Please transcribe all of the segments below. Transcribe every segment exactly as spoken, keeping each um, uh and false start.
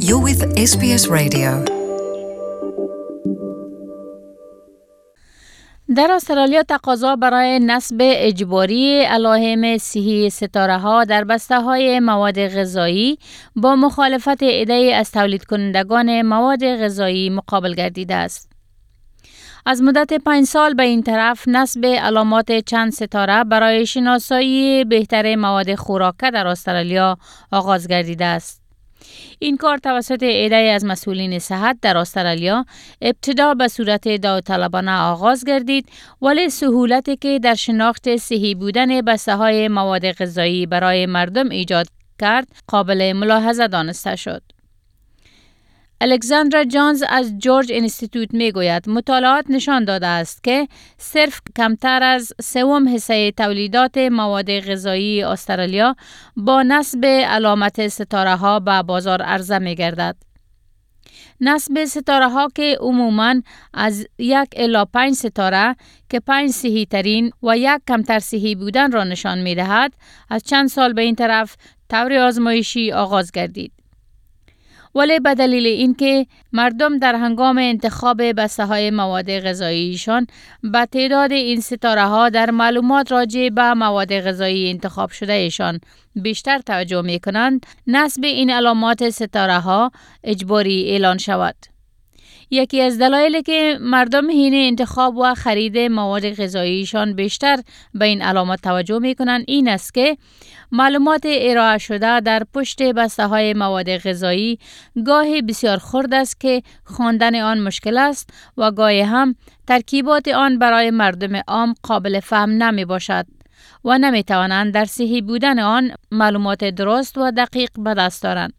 You're with اس بی اس Radio. در استرالیا تقاضا برای نصب اجباری علائم صحی ستاره‌ها در بسته‌های مواد غذایی با مخالفت عده‌ای از تولید کنندگان مواد غذایی مقابل گردیده است. از مدت پنج سال به این طرف نصب علامات چند ستاره برای شناسایی بهتر مواد خوراکه در استرالیا آغاز گردیده است. این کار توسط عده‌ای از مسئولین صحت در استرالیا ابتدا به صورت داوطلبانه آغاز گردید، ولی سهولتی که در شناخت صحی بودن بسته‌های مواد غذایی برای مردم ایجاد کرد قابل ملاحظه دانسته شد. الکساندرا جانز از جورج اینستیتوت می گوید مطالعات نشان داده است که صرف کمتر از سوم حصه تولیدات مواد غذایی استرالیا با نصب علامت ستاره ها به بازار عرضه می گردد. نصب ستاره ها که عموماً از یک الی پنج ستاره که پنج صحی ترین و یک کمتر صحی بودن را نشان می دهد، از چند سال به این طرف طور آزمایشی آغاز گردید. ولی به دلیل اینکه مردم در هنگام انتخاب بسته‌های مواد غذاییشان به تعداد این ستاره ها در معلومات راجع به مواد غذایی انتخاب شده ایشان بیشتر توجه می کنند، نصب این علامات ستاره ها اجباری اعلان شود. یکی از دلایلی که مردم حین انتخاب و خرید مواد غذاییشان بیشتر به این علامات توجه می کنند این است که معلومات ارائه شده در پشت بسته‌های مواد غذایی گاهی بسیار خرد است که خواندن آن مشکل است و گاهی هم ترکیبات آن برای مردم عام قابل فهم نمی باشد و نمی توانند در صحی بودن آن معلومات درست و دقیق به دست دارند.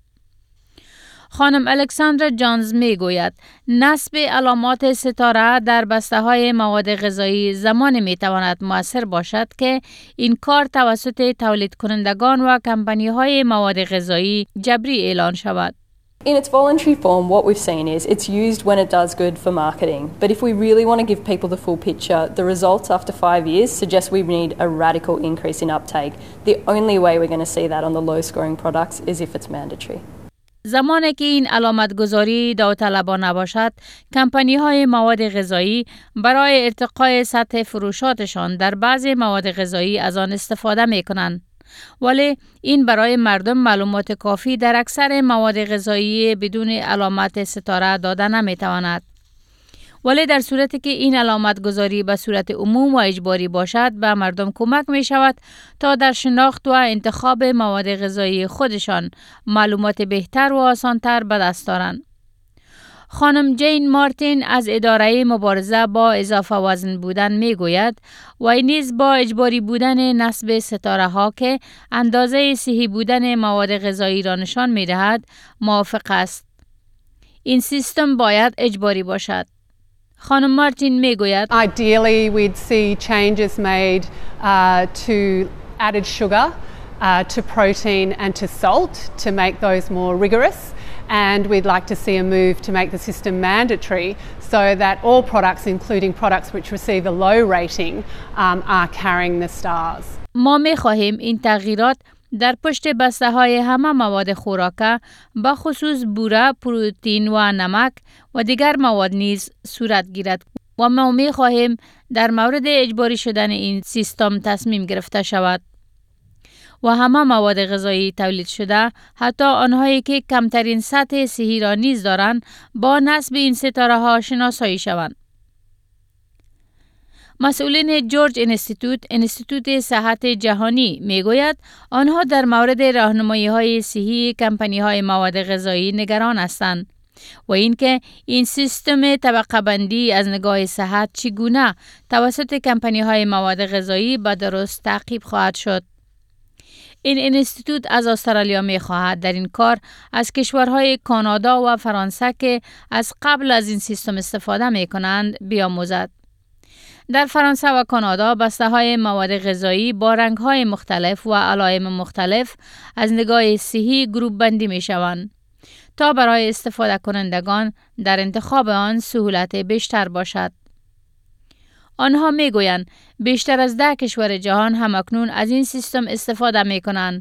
خانم الکساندرا جانز می گوید نصب علامات ستاره در بسته‌های مواد غذایی زمان می تواند مؤثر باشد که این کار توسط تولید کنندگان و کمپانی‌های مواد غذایی جبری اعلان شود. In its voluntary form, what we've seen is it's used when it does good for marketing. But if we really want to give people the full picture, the results after five years suggest we need a radical increase in uptake. The only way we're going to see that on the low-scoring products is if it's mandatory. زمانی که این علامت گذاری داوطلبانه باشد، کمپانی های مواد غذایی برای ارتقای سطح فروشاتشان در بعضی مواد غذایی از آن استفاده می کنند. ولی این برای مردم معلومات کافی در اکثر مواد غذایی بدون علامت ستاره داده نمی تواند. ولی در صورتی که این علامت گذاری به صورت عموم و اجباری باشد به مردم کمک می شود تا در شناخت و انتخاب مواد غذایی خودشان معلومات بهتر و آسانتر به دست دارند. خانم جین مارتین از اداره مبارزه با اضافه وزن بودن می گوید و نیز با اجباری بودن نصب ستاره ها که اندازه صحی بودن مواد غذایی را نشان می دهد موافق است. این سیستم باید اجباری باشد. خانم مارتین می گوید Ideally we'd see changes made uh, to added sugar, uh, to protein and to salt to make those more rigorous, and we'd like to see a move to make the system mandatory so that all products, including products which receive a low rating, um, are carrying the stars. ما می خواهیم این تغییرات در پشت بسته های همه مواد خوراکه به خصوص بوره، پروتئین و نمک و دیگر مواد نیز صورت گیرد و ما می خواهیم در مورد اجباری شدن این سیستم تصمیم گرفته شود و همه مواد غذایی تولید شده، حتی آنهایی که کمترین سطح صحی را نیز دارند، با نصب این ستاره ها شناسایی شوند. مسئولین جورج اینستیتوت، اینستیتوت صحت جهانی میگوید آنها در مورد راهنمایی‌های صحی کمپانی‌های مواد غذایی نگران هستند و اینکه این سیستم طبقه بندی از نگاه صحت چگونه توسط کمپانی‌های مواد غذایی به درست تعقیب خواهد شد. این اینستیتوت از استرالیا می‌خواهد در این کار از کشورهای کانادا و فرانسه که از قبل از این سیستم استفاده می‌کنند بیاموزد. در فرانسه و کانادا بسته‌های مواد غذایی با رنگ‌های مختلف و علائم مختلف از نگاه صحی گروپ بندی می‌شوند تا برای استفاده کنندگان در انتخاب آن سهولت بیشتر باشد. آنها میگویند بیشتر از ده کشور جهان همکنون از این سیستم استفاده میکنند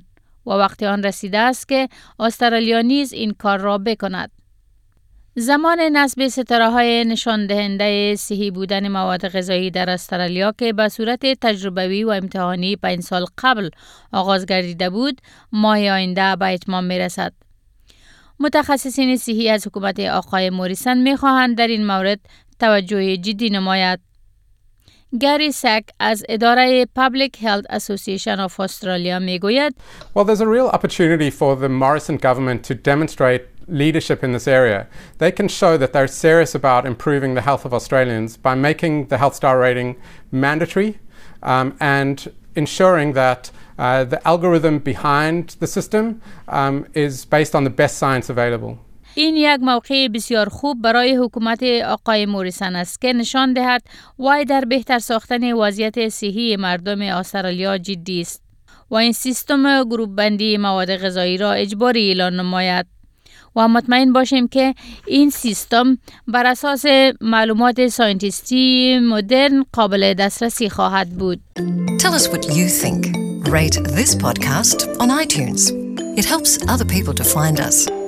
و وقت آن رسیده است که استرالیا نیز این کار را بکند. زمان نصب ستاره‌های نشان دهنده صحی بودن مواد غذایی در استرالیا که به صورت تجربوی و امتحانی پنج سال قبل آغاز گردیده بود، ماه آینده به اتمام می‌رسد. متخصصین صحی از حکومت آقای موریسن می‌خواهند در این مورد توجه جدی نماید. گری سک از اداره Public Health Association of Australia میگوید Well, there's a real opportunity for the Morrison government to demonstrate leadership in this area. They can show that they're serious about improving the health of Australians by making the health star rating mandatory um, and ensuring that uh, the algorithm behind the system um, is based on the best science available. این یک موقع بسیار خوب برای حکومت آقای موریسن است که نشان دهد وای در بهتر ساختن وضعیت صحی مردم استرالیا جدی است و این سیستم گروپ بندی مواد غذایی را اجباری اعلان نماید و مطمئن باشیم که این سیستم بر اساس معلومات ساینتیستی مدرن قابل دسترسی خواهد بود. Tell us what you think. Rate this podcast on iTunes. It helps other people to find us.